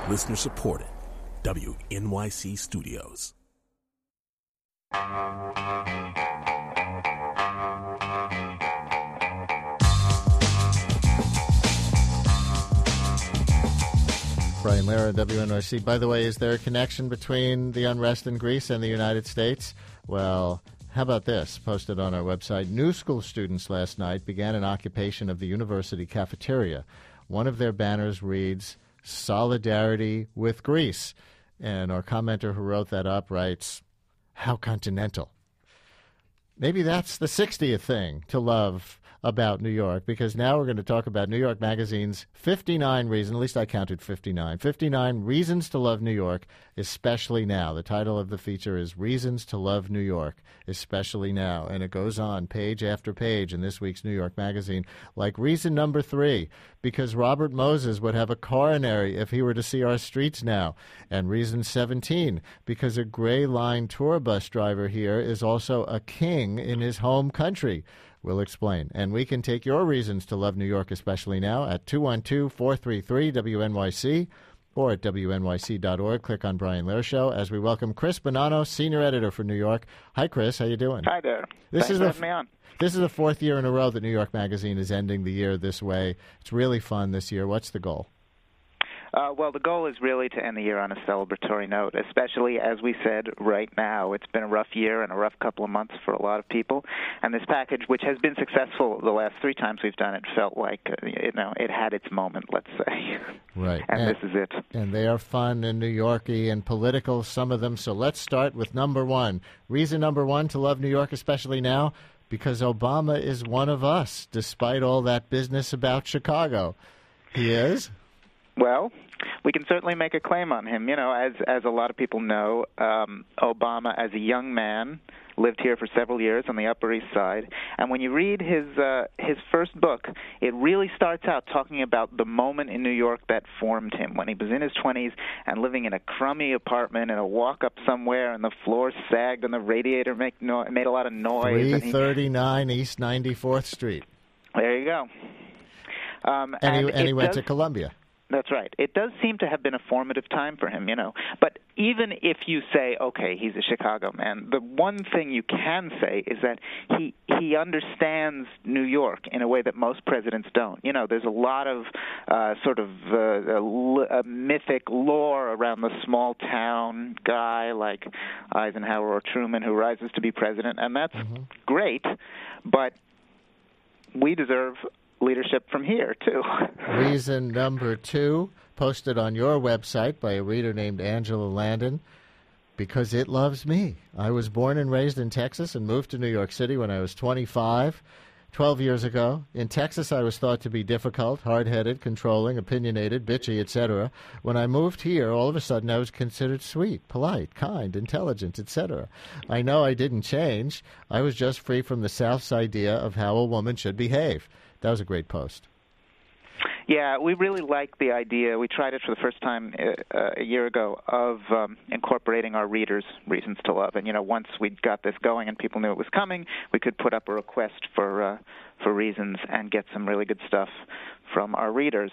Listener supported. WNYC Studios. Brian Lehrer, WNYC. By the way, is there a connection between the unrest in Greece and the United States? Well, how about this? Posted on our website. New school students last night began an occupation of the university cafeteria. One of their banners reads, "Solidarity with Greece." And our commenter who wrote that up writes, "How continental." Maybe that's the 60th thing to love about New York, because now we're going to talk about New York Magazine's 59 reasons, at least I counted 59 reasons to love New York, especially now. The title of the feature is Reasons to Love New York, Especially Now. And it goes on page after page in this week's New York Magazine, like reason number 3, because Robert Moses would have a coronary if he were to see our streets now. And reason 17, because a Gray Line tour bus driver here is also a king in his home country. We'll explain. And we can take your reasons to love New York, especially now, at 212-433-WNYC or at WNYC.org. Click on Brian Lehrer Show as we welcome Chris Bonanno, senior editor for New York. Hi, Chris. How you doing? Hi there. Thanks for having me on. This is the 4th year in a row that New York Magazine is ending the year this way. It's really fun this year. What's the goal? Well, the goal is really to end the year on a celebratory note, especially, as we said, right now. It's been a rough year and a rough couple of months for a lot of people. And this package, which has been successful the last 3 times we've done it, felt like, it had its moment, let's say. Right. And this is it. And they are fun and New York-y and political, some of them. So let's start with number 1. Reason number 1 to love New York, especially now, because Obama is one of us, despite all that business about Chicago. He is? Well, we can certainly make a claim on him. As a lot of people know, Obama, as a young man, lived here for several years on the Upper East Side. And when you read his first book, it really starts out talking about the moment in New York that formed him, when he was in his 20s and living in a crummy apartment in a walk-up somewhere, and the floor sagged and the radiator made a lot of noise. 339 East 94th Street. There you go. And he went to Columbia. That's right. It does seem to have been a formative time for him, But even if you say, okay, he's a Chicago man, the one thing you can say is that he understands New York in a way that most presidents don't. There's a lot of mythic lore around the small town guy like Eisenhower or Truman who rises to be president, and that's great, but we deserve leadership from here, too. Reason number 2, posted on your website by a reader named Angela Landon, because it loves me. I was born and raised in Texas and moved to New York City when I was 25, 12 years ago. In Texas, I was thought to be difficult, hard-headed, controlling, opinionated, bitchy, etc. When I moved here, all of a sudden I was considered sweet, polite, kind, intelligent, etc. I know I didn't change. I was just free from the South's idea of how a woman should behave. That was a great post. Yeah, we really like the idea. We tried it for the first time a year ago of incorporating our readers' reasons to love. And, once we got this going and people knew it was coming, we could put up a request for reasons and get some really good stuff from our readers.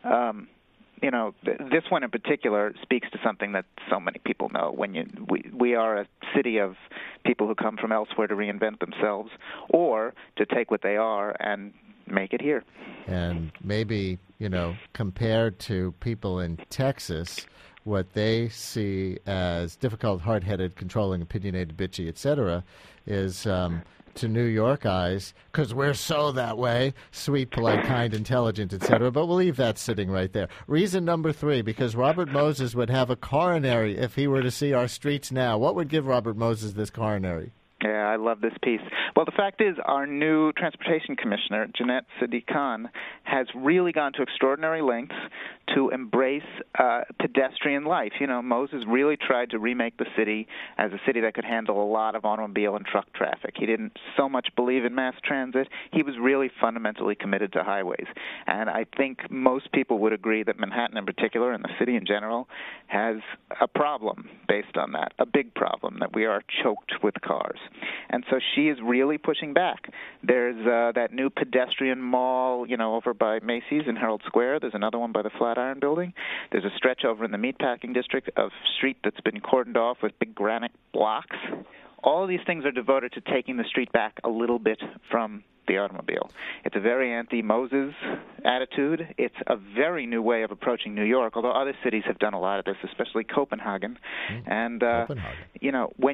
This one in particular speaks to something that so many people know. We are a city of people who come from elsewhere to reinvent themselves or to take what they are and make it here. And maybe, compared to people in Texas, what they see as difficult, hard-headed, controlling, opinionated, bitchy, etc., is to New York eyes, because we're so that way, sweet, polite, kind, intelligent, etc. But we'll leave that sitting right there. Reason number 3, because Robert Moses would have a coronary if he were to see our streets now. What would give Robert Moses this coronary? Yeah, I love this piece. Well, the fact is our new transportation commissioner, Jeanette Sadiq-Khan, has really gone to extraordinary lengths to embrace pedestrian life. Moses really tried to remake the city as a city that could handle a lot of automobile and truck traffic. He didn't so much believe in mass transit. He was really fundamentally committed to highways. And I think most people would agree that Manhattan in particular and the city in general has a problem based on that, a big problem, that we are choked with cars. And so she is really pushing back. There's that new pedestrian mall, over by Macy's in Herald Square. There's another one by the Flatiron Flatiron Building. There's a stretch over in the Meatpacking District of street that's been cordoned off with big granite blocks. All of these things are devoted to taking the street back a little bit from the automobile. It's a very anti-Moses attitude. It's a very new way of approaching New York, although other cities have done a lot of this, especially Copenhagen. And Copenhagen. when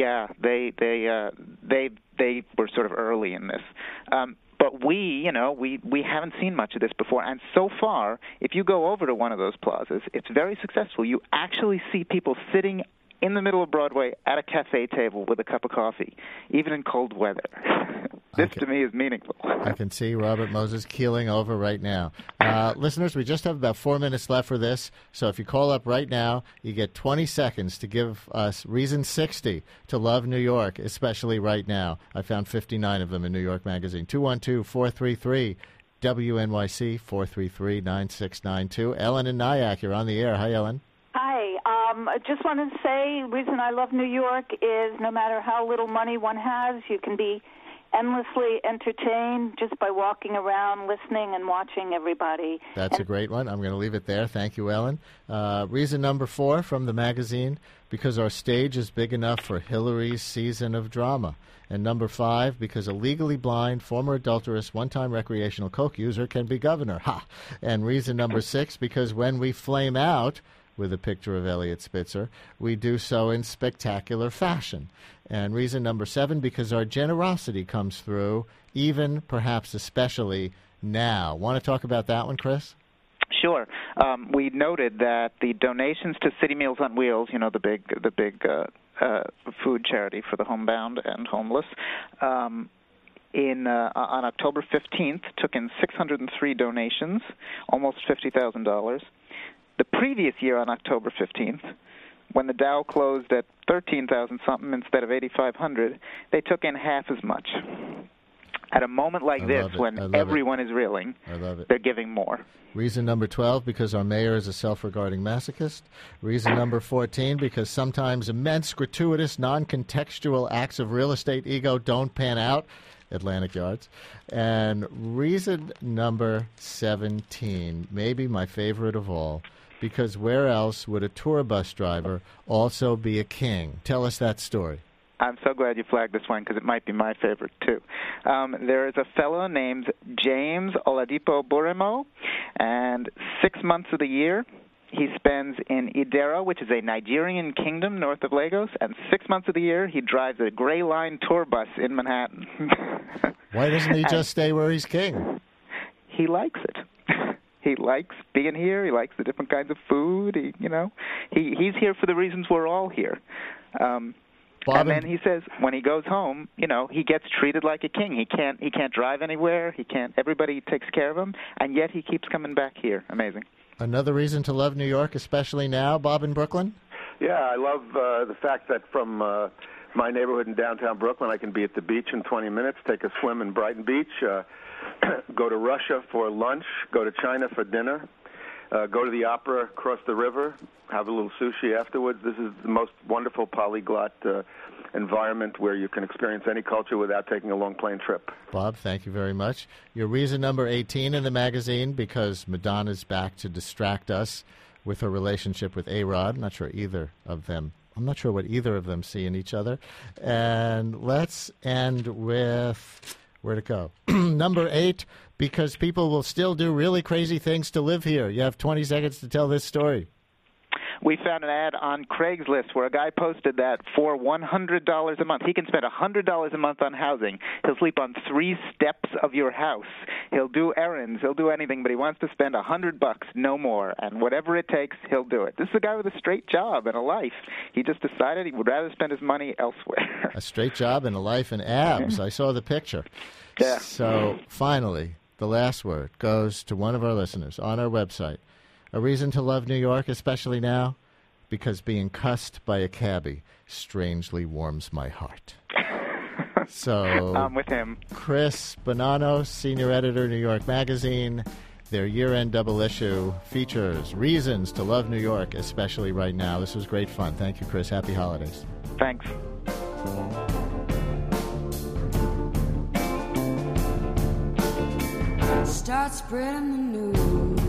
they were sort of early in this. But we haven't seen much of this before. And so far, if you go over to one of those plazas, it's very successful. You actually see people sitting in the middle of Broadway at a cafe table with a cup of coffee, even in cold weather. This, to me, is meaningful. I can see Robert Moses keeling over right now. Listeners, we just have about 4 minutes left for this, so if you call up right now, you get 20 seconds to give us reason 60 to love New York, especially right now. I found 59 of them in New York Magazine. 212-433-WNYC, 433-9692. Ellen in Nyack, you're on the air. Hi, Ellen. Hi. I just wanted to say the reason I love New York is no matter how little money one has, you can be endlessly entertained just by walking around, listening, and watching everybody. That's a great one. I'm going to leave it there. Thank you, Ellen. Reason number 4 from the magazine, because our stage is big enough for Hillary's season of drama. And number 5, because a legally blind, former adulterous, one-time recreational coke user can be governor. Ha! And reason number 6, because when we flame out with a picture of Elliot Spitzer, we do so in spectacular fashion. And reason number 7, because our generosity comes through, even, perhaps especially, now. Want to talk about that one, Chris? Sure. We noted that the donations to City Meals on Wheels, the big food charity for the homebound and homeless, on October 15th took in 603 donations, almost $50,000. The previous year on October 15th, when the Dow closed at 13,000-something instead of 8,500, they took in half as much. At a moment like this, when everyone is reeling, they're giving more. Reason number 12, because our mayor is a self-regarding masochist. Reason number 14, because sometimes immense, gratuitous, non-contextual acts of real estate ego don't pan out. Atlantic Yards. And reason number 17, maybe my favorite of all, because where else would a tour bus driver also be a king? Tell us that story. I'm so glad you flagged this one because it might be my favorite, too. There is a fellow named James Oladipo Buremo, and 6 months of the year he spends in Idera, which is a Nigerian kingdom north of Lagos, and 6 months of the year he drives a Gray Line tour bus in Manhattan. Why doesn't he just stay where he's king? He likes it. He likes being here. He likes the different kinds of food. He's here for the reasons we're all here. And then he says when he goes home, he gets treated like a king. He can't drive anywhere. Everybody takes care of him, and yet he keeps coming back here. Amazing. Another reason to love New York, especially now, Bob in Brooklyn? Yeah, I love the fact that from my neighborhood in downtown Brooklyn, I can be at the beach in 20 minutes, take a swim in Brighton Beach, go to Russia for lunch, go to China for dinner, go to the opera across the river, have a little sushi afterwards. This is the most wonderful polyglot environment where you can experience any culture without taking a long plane trip. Bob, thank you very much. Your reason number 18 in the magazine, because Madonna's back to distract us with her relationship with A-Rod. I'm not sure what either of them see in each other. And let's end with, where'd it go? Number 8, because people will still do really crazy things to live here. You have 20 seconds to tell this story. We found an ad on Craigslist where a guy posted that for $100 a month, he can spend $100 a month on housing. He'll sleep on 3 steps of your house. He'll do errands. He'll do anything, but he wants to spend $100, no more. And whatever it takes, he'll do it. This is a guy with a straight job and a life. He just decided he would rather spend his money elsewhere. A straight job and a life and abs. I saw the picture. Yeah. So finally, the last word goes to one of our listeners on our website. A reason to love New York, especially now, because being cussed by a cabbie strangely warms my heart. So I'm with him. Chris Bonanno, senior editor, New York Magazine. Their year-end double issue features reasons to love New York, especially right now. This was great fun. Thank you, Chris. Happy holidays. Thanks. Start spreading the news.